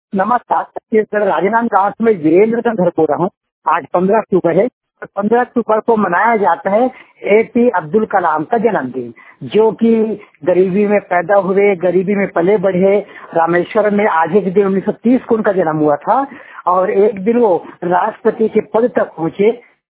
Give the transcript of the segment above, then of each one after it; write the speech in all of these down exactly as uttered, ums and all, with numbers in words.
नमस्कार, छत्तीसगढ़ राजनांदगांव में वीरेंद्र का घर को रहा हूँ। आज पंद्रह अक्टूबर है। पंद्रह अक्टूबर को मनाया जाता है ए पी अब्दुल कलाम का जन्मदिन, जो कि गरीबी में पैदा हुए, गरीबी में पले बढ़े। रामेश्वरम में आज के दिन उन्नीस सौ तीस को उनका जन्म हुआ था और एक दिन वो राष्ट्रपति के पद तक पहुँचे,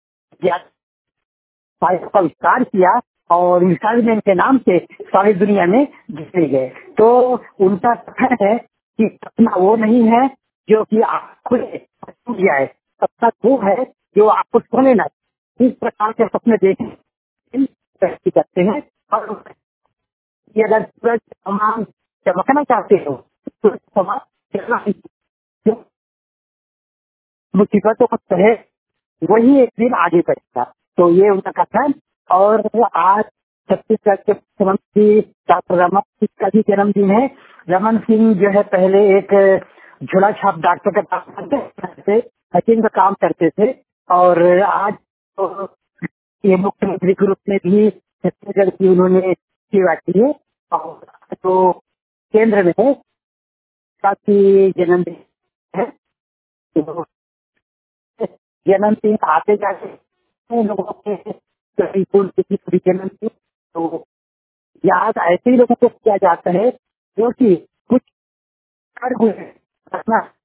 का विस्तार किया और मिसाइल मैन के नाम से सारी दुनिया में जिते गए। तो उनका कथन है कि सपना वो नहीं है जो कि आपको छूट जाए, सपना वो है जो आपको सोने ना। इस प्रकार के सपने देखें करते हैं। और कि अगर सूरज समान चमकना चाहते हो तो समान चलना जो मुसीबतों को सहे वही एक दिन आगे बढ़ेगा। तो ये उनका कथन। और आज छत्तीसगढ़ के मुख्यमंत्री डॉक्टर रमन सिंह का भी जन्मदिन है। रमन सिंह जो है पहले एक झोला छाप डॉक्टर का काम करते थे, हकीम का काम करते थे और आज तो ये मुख्यमंत्री के रूप में भी छत्तीसगढ़ की उन्होंने सेवा की है। और तो केंद्र में है काफी जन्मदिन है। तो जन्मदिन आते जाते लोगों के कभी फूल किसी कभी जन्मदिन तो याद ऐसे ही लोगों को किया जाता है जो कि कुछ कर हुए घटना